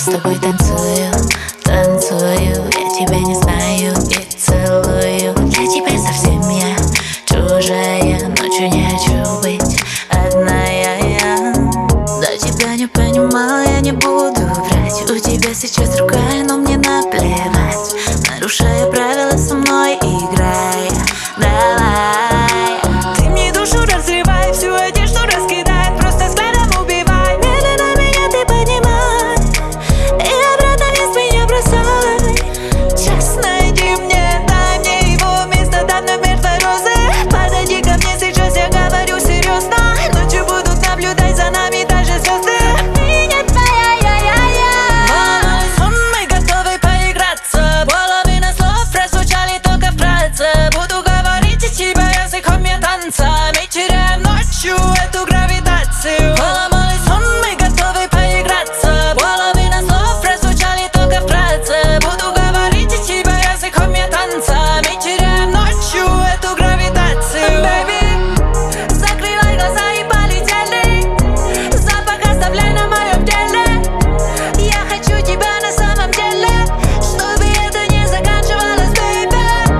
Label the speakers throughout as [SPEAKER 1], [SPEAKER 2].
[SPEAKER 1] с тобой танцую, танцую. Я тебя не знаю и целую. Для тебя совсем я чужая. Ночью не хочу быть одна я. Да тебя не понимала, я не буду врать. У тебя сейчас другая, но мне наплевать. Нарушая правила, со мной играй. Давай.
[SPEAKER 2] Ты мне душу разрывай, всю одежду раскидай, просто взглядом убивай. Медленно меня ты поднимай и обратно вниз меня бросай. Час найди мне, дай мне его вместо давно мертвой розы. Подойди ко мне сейчас, я говорю серьезно. Ночью будут наблюдать за нами даже звезды. Ты не твоя, я. Сон, мы готовы поиграться. Половина слов прозвучали только вкратце. Буду говорить от тебя языком я танца. Мы теряем ночью эту гравитацию. Поломали сон, мы готовы поиграться. Половина слов прозвучали только вкратце. Буду говорить от тебя языком я танца. Мы теряем ночью эту гравитацию. Baby, закрывай глаза и полетели. Запах оставляй на моем теле. Я хочу тебя на самом деле, чтобы это не заканчивалось, baby.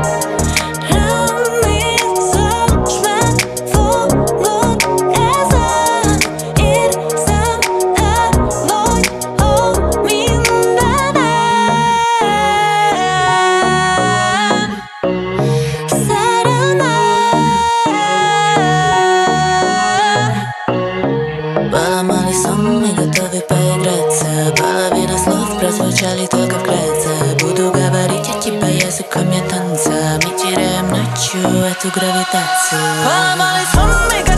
[SPEAKER 1] Поломали сон, мы готовы поиграться. Половина слов прозвучали только вкратце. Буду говорить от тебя языком я танца. Мы теряем ночью эту гравитацию.
[SPEAKER 2] Поломали сон, мы